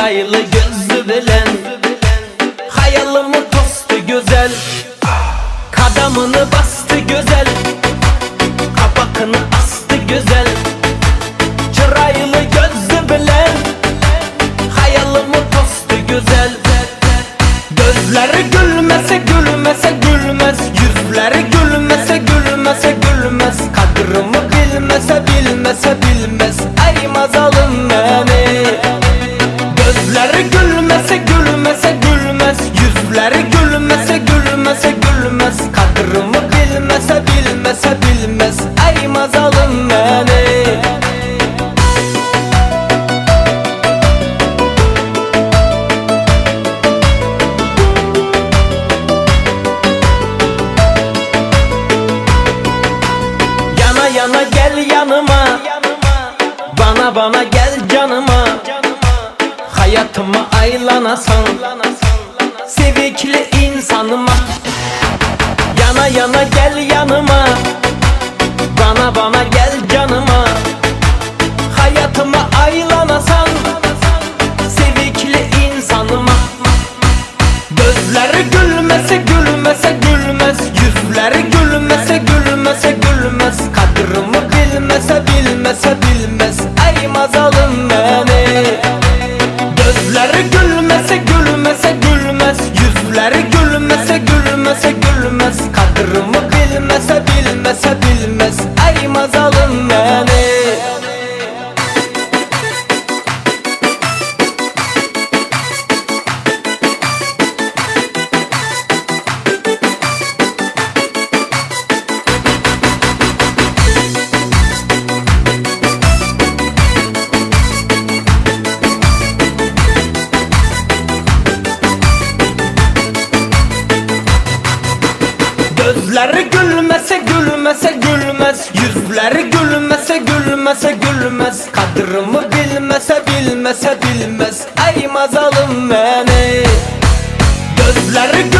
çıraylı gözü bilen, hayalımı tostu güzel, kadamını bastı güzel, kapakını astı güzel. Çıraylı gözü bilen, hayalımı tostu güzel. Gözleri gülmese gülmese gülmez, yüzleri gülmese gülmese gülmez, kadrımı bilmese bilmese bilmez, ay mazalım beni. Gözleri gülmese gülmese gülmez, yüzleri gülmese gülmese gülmez, kadrımı bilmese bilmese bilmez, ay mazalım beni. Yana gel yanıma, bana gel canıma, hayatıma aylanasan, sevikli insanıma. Yana gel yanıma, bana gel canıma, hayatıma aylanasan, sevikli insanıma. Gözleri gülmese gülmese gülmez, yüzleri gülmese gülmese gülmez, kadrımı bilmese bilmese bilmez, ay mazalım beni. Gözleri gülmese gülmese gülmez, yüzleri gülmese gülmese gülmez, kadrımı bilmese bilmese bilmez, ay mazalım beni. Gözleri gülmese gülmese gülmez, yüzleri gülmese gülmese gülmez, kadrımı bilmese bilmese bilmez, ay mazalım beni. Gözleri